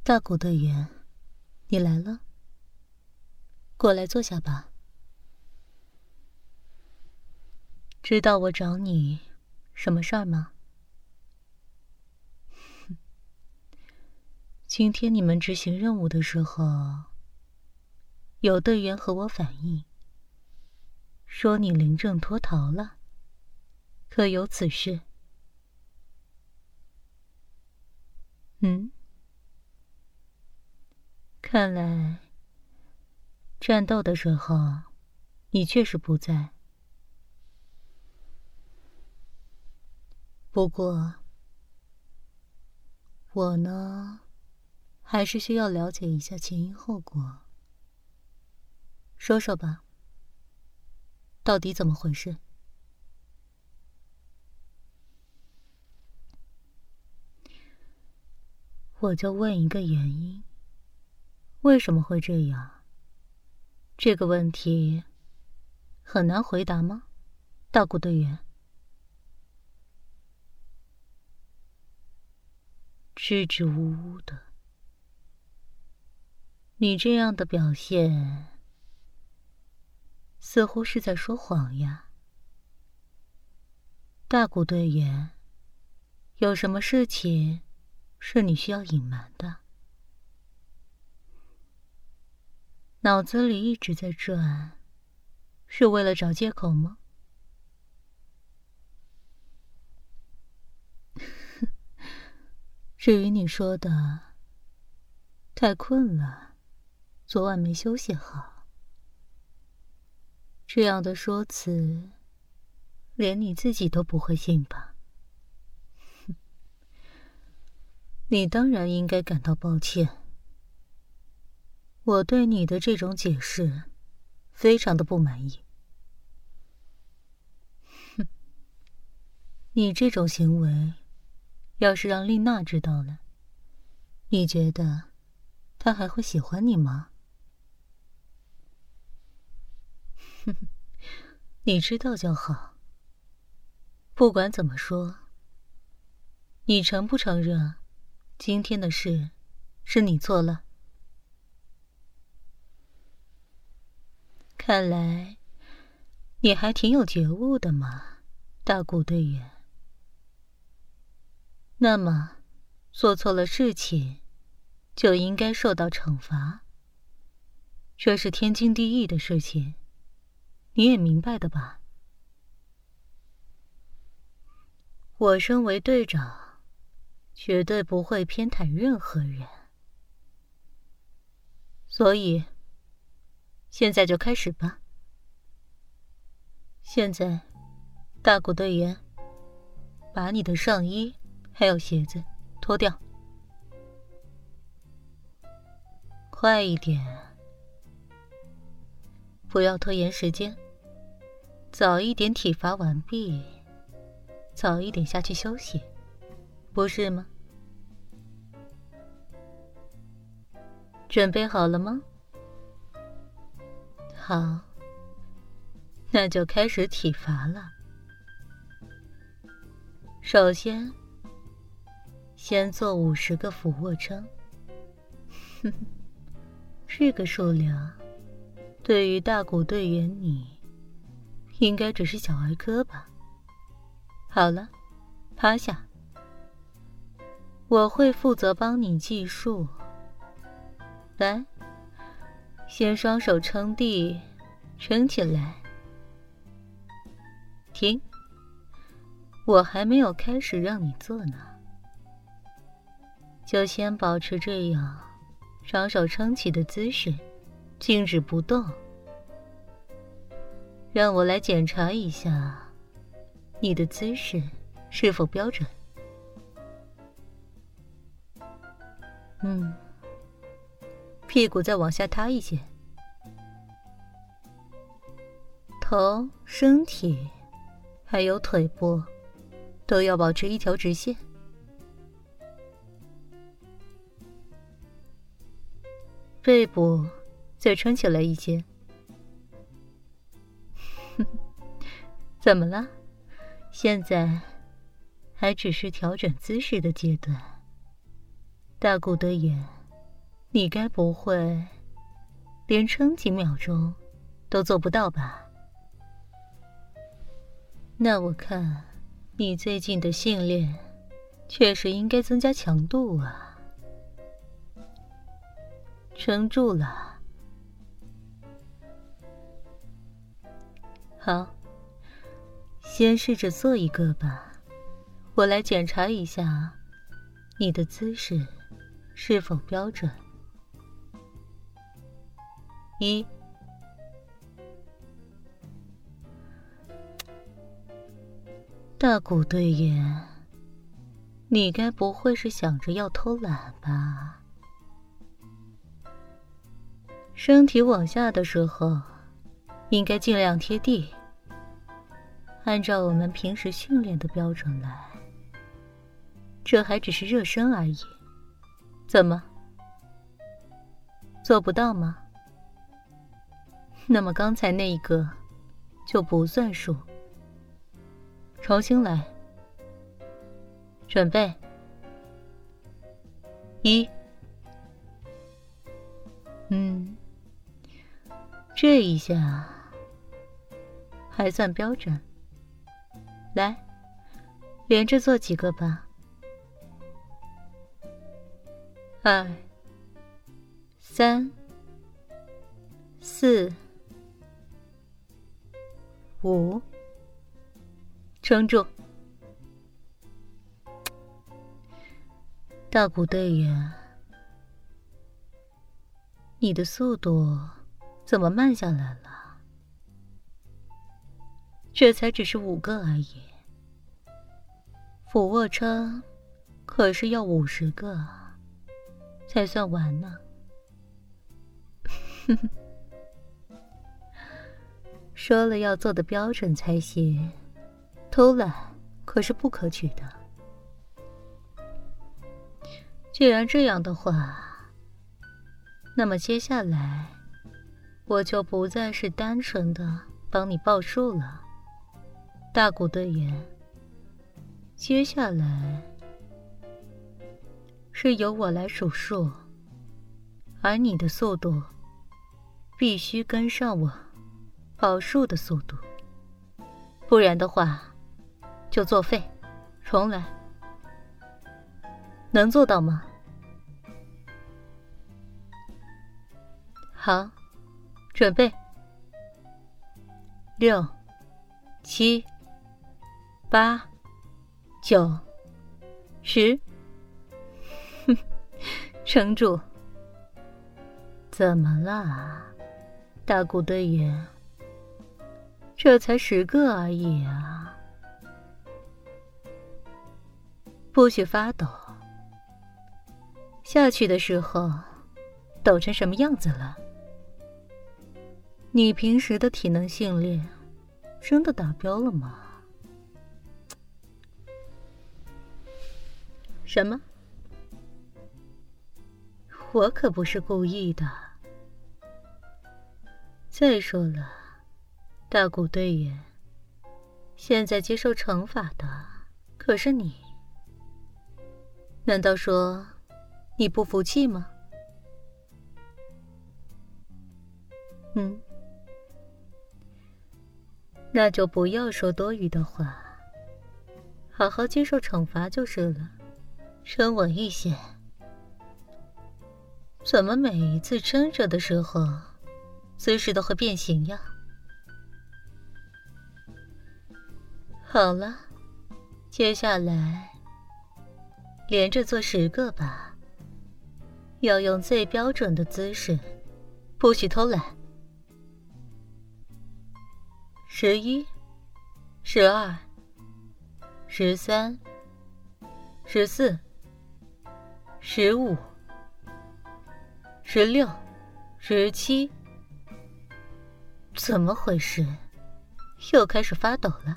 大谷队员，你来了，过来坐下吧。知道我找你什么事儿吗？今天你们执行任务的时候，有队员和我反映，说你临阵脱逃了，可有此事？看来战斗的时候你确实不在。不过我呢，还是需要了解一下前因后果。说说吧，到底怎么回事？我就问一个原因，为什么会这样？这个问题很难回答吗，大谷队员？支支吾吾的，你这样的表现似乎是在说谎呀。大谷队员，有什么事情是你需要隐瞒的？脑子里一直在转，是为了找借口吗？至于你说的太困了，昨晚没休息好，这样的说辞连你自己都不会信吧？你当然应该感到抱歉，我对你的这种解释非常的不满意。你这种行为要是让丽娜知道了，你觉得她还会喜欢你吗？你知道就好。不管怎么说，你承不承认今天的事是你做了？看来你还挺有觉悟的嘛，大谷队员。那么做错了事情就应该受到惩罚，这是天经地义的事情，你也明白的吧？我身为队长，绝对不会偏袒任何人，所以现在就开始吧。现在大谷队员，把你的上衣还有鞋子脱掉，快一点，不要拖延时间，早一点体罚完毕，早一点下去休息，不是吗？准备好了吗？好，那就开始体罚了。首先做50个俯卧撑。这个数量对于大谷队员你应该只是小儿科吧。好了，趴下，我会负责帮你计数。来，先双手撑地，撑起来。停，我还没有开始让你做呢，就先保持这样双手撑起的姿势，静止不动。让我来检查一下你的姿势是否标准。屁股再往下塌一些，头、身体还有腿部都要保持一条直线。背部再撑起来一些。怎么了？现在还只是调整姿势的阶段。大谷队员， 你该不会连撑几秒钟都做不到吧？那我看你最近的训练确实应该增加强度啊。撑住了。好，先试着做一个吧，我来检查一下你的姿势是否标准。1，大古队员，你该不会是想着要偷懒吧？身体往下的时候，应该尽量贴地，按照我们平时训练的标准来。这还只是热身而已，怎么？做不到吗？那么刚才那一个就不算数。重新来，准备，1，这一下还算标准。来，连着做几个吧。2、3、4、5，撑住。大古队员，你的速度怎么慢下来了？这才只是5个而已，俯卧撑可是要50个才算完呢。说了要做的标准才行，偷懒可是不可取的。既然这样的话，那么接下来我就不再是单纯的帮你报数了，大古队员。接下来是由我来数数，而你的速度必须跟上我报数的速度，不然的话就作废，重来。能做到吗？好，准备，6、7、8、9、10，撑住。怎么了，大古队员？这才10个而已啊！不许发抖，下去的时候抖成什么样子了？你平时的体能训练真的达标了吗？什么？我可不是故意的。再说了，大古队员，现在接受惩罚的可是你。难道说你不服气吗？那就不要说多余的话，好好接受惩罚就是了，撑稳一些。怎么每一次撑着的时候，姿势都会变形呀？好了，接下来连着做10个吧，要用最标准的姿势，不许偷懒。11、12、13、14、15、16、17，怎么回事？又开始发抖了。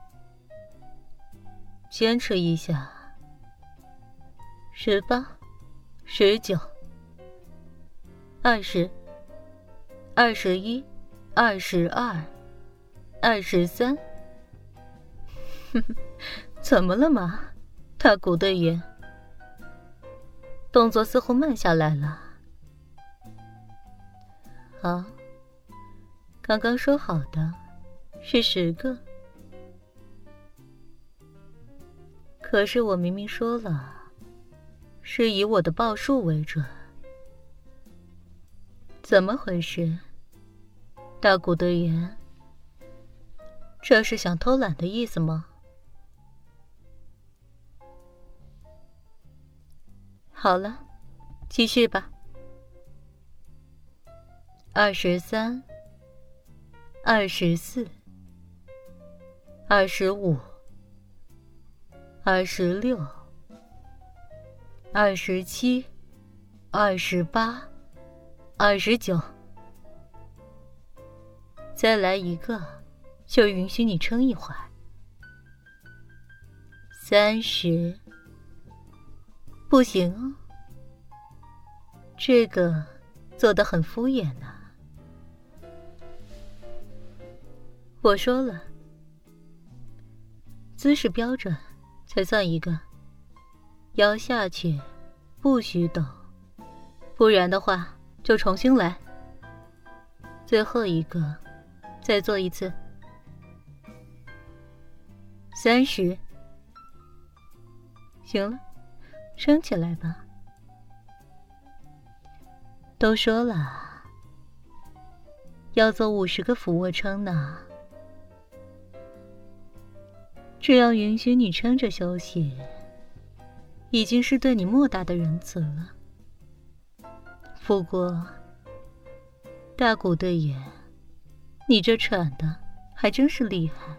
坚持一下。18、19、20、21、22、23。怎么了嘛，大古队员？动作似乎慢下来了， 好，刚刚说好的是10个，可是我明明说了，是以我的报数为准。怎么回事？大古队员，这是想偷懒的意思吗？好了，继续吧。23、24、25、26、27、28、29，再来一个，就允许你撑一会儿。30，不行哦，这个做得很敷衍呢。我说了，姿势标准才算一个，腰下去，不许抖，不然的话就重新来。最后一个，再做一次。30，行了，撑起来吧。都说了，要做50个俯卧撑呢。只要允许你撑着休息，已经是对你莫大的仁慈了。不过，大古队员，你这喘的还真是厉害，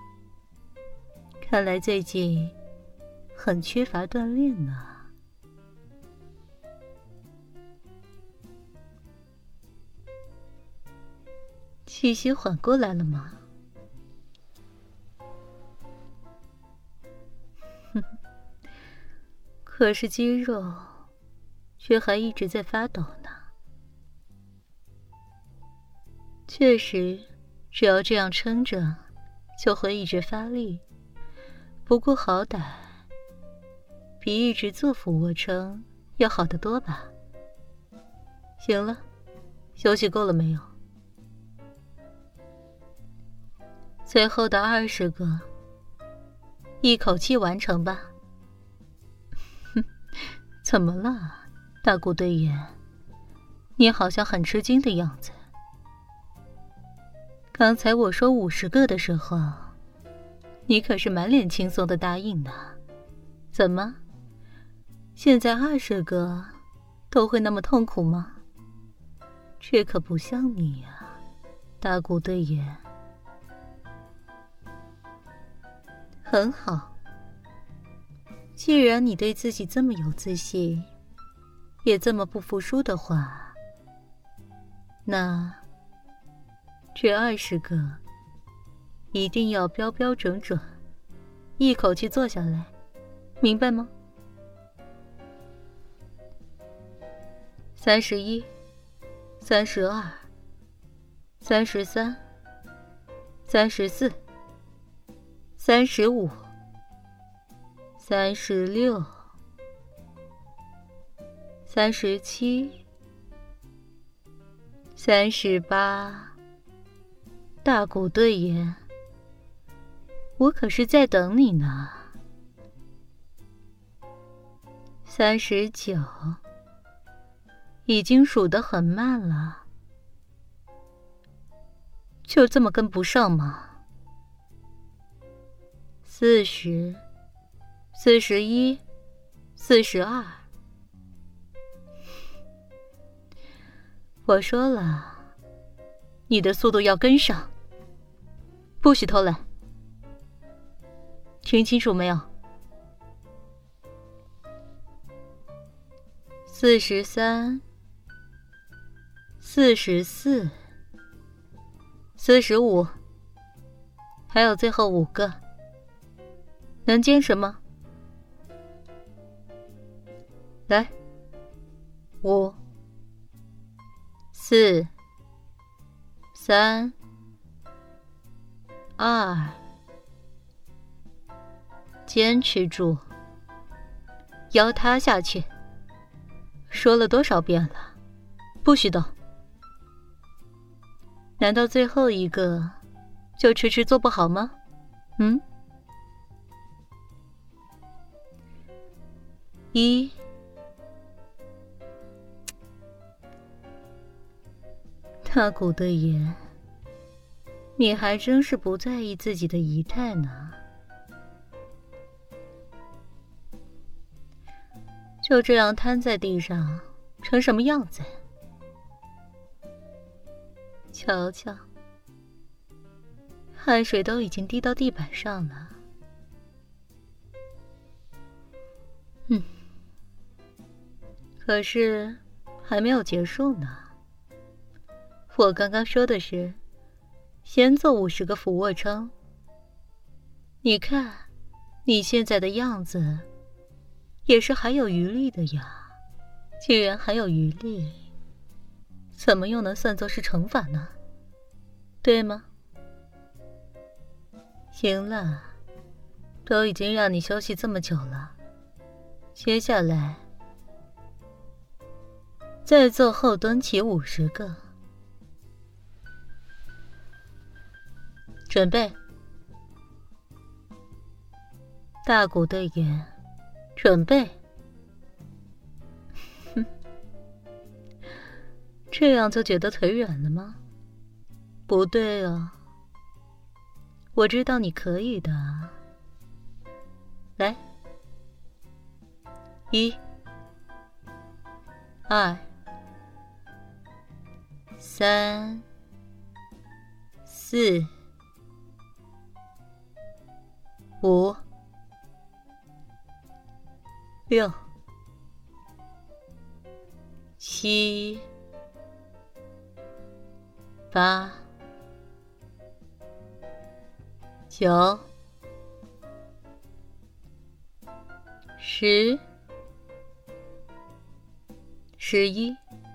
看来最近很缺乏锻炼呢。气息缓过来了吗？可是肌肉却还一直在发抖呢。确实，只要这样撑着，就会一直发力。不过好歹比一直做俯卧撑要好得多吧。行了，休息够了没有？最后的20个，一口气完成吧。怎么了，大古队员？你好像很吃惊的样子。刚才我说50个的时候，你可是满脸轻松的答应呢。怎么，现在20个都会那么痛苦吗？这可不像你呀，大古队员。很好，既然你对自己这么有自信，也这么不服输的话，那这20个一定要标标准准，一口气做下来，明白吗？31、32、33、34、35、36、37、38，大古队员，我可是在等你呢。39，已经数得很慢了，就这么跟不上吗？40、41、42，我说了，你的速度要跟上，不许偷懒，听清楚没有？43、44、45，还有最后5个，能坚持吗？来，5、4、3、2，坚持住，腰塌下去。说了多少遍了，不许动。 难道最后一个就迟迟做不好吗？大古队爷，你还真是不在意自己的仪态呢。就这样瘫在地上，成什么样子？瞧瞧，汗水都已经滴到地板上了。可是还没有结束呢。我刚刚说的是，先做50个俯卧撑。你看，你现在的样子，也是还有余力的呀。既然还有余力，怎么又能算作是惩罚呢？对吗？行了，都已经让你休息这么久了，接下来再做后蹲起50个。准备。大古队员，准备。这样就觉得腿软了吗？不对哦，我知道你可以的。来，1、2、3、4、5、6、7、8、9、10、11，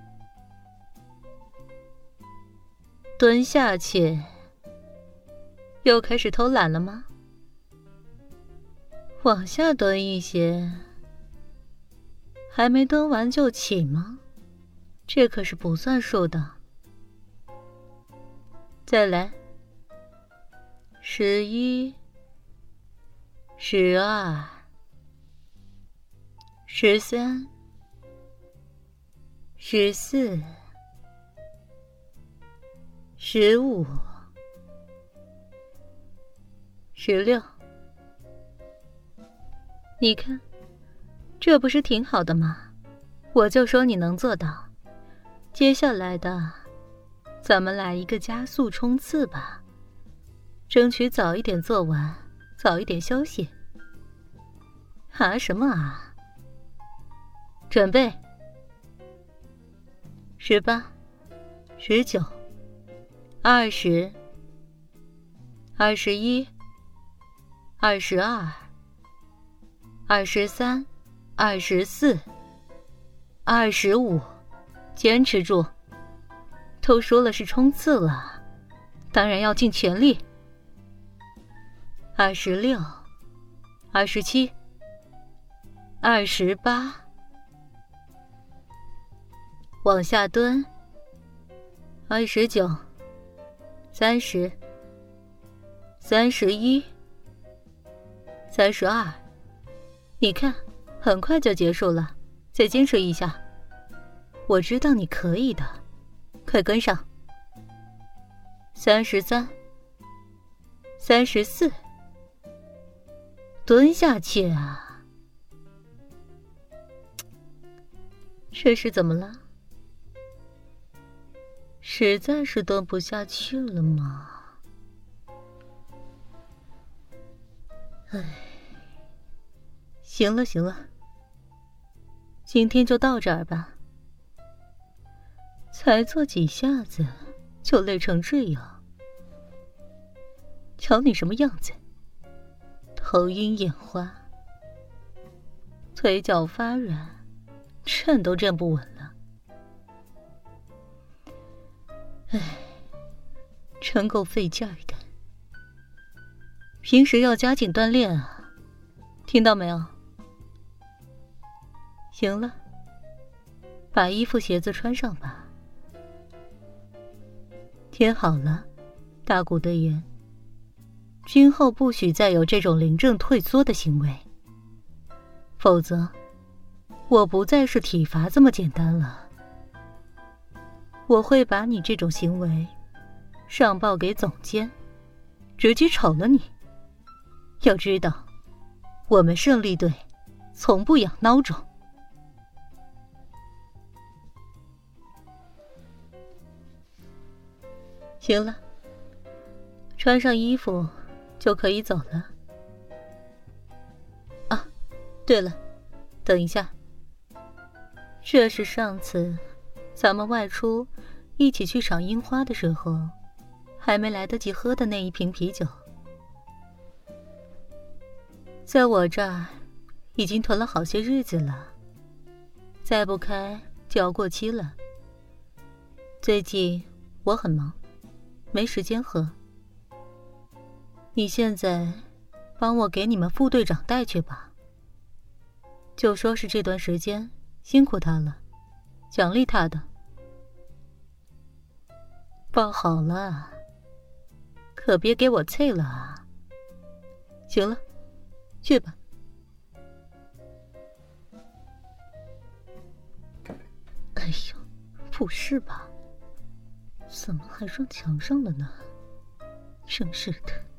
蹲下去。又开始偷懒了吗？往下蹲一些。还没蹲完就起吗？这可是不算数的。再来。11、12、13、14、15、16。你看，这不是挺好的吗？我就说你能做到。接下来的，咱们来一个加速冲刺吧，争取早一点做完，早一点休息。啊什么啊？准备。18、19、20、21、22、23、24、25，坚持住！都说了是冲刺了，当然要尽全力。26、27、28，往下蹲。29、30、31、32，你看，很快就结束了，再坚持一下。我知道你可以的，快跟上。33、34，蹲下去啊！这是怎么了？实在是蹲不下去了吗？唉，行了行了，今天就到这儿吧。才做几下子就累成这样，瞧你什么样子，头晕眼花，腿脚发软，站都站不稳了。唉，真够费劲儿的。平时要加紧锻炼啊，听到没有？行了，把衣服鞋子穿上吧。 听好了，大古队员，今后不许再有这种临阵退缩的行为，否则我不再是体罚这么简单了。我会把你这种行为上报给总监，直接炒了你。要知道，我们胜利队从不养孬种。行了，穿上衣服就可以走了。啊，对了，等一下，这是上次咱们外出一起去赏樱花的时候还没来得及喝的那一瓶啤酒，在我这儿已经囤了好些日子了，再不开就要过期了。最近我很忙，没时间喝。你现在帮我给你们副队长带去吧，就说是这段时间辛苦他了，奖励他的。抱好了，可别给我啐了啊。行了，去吧。哎呦，不是吧？怎么还扔墙上了呢？真是的。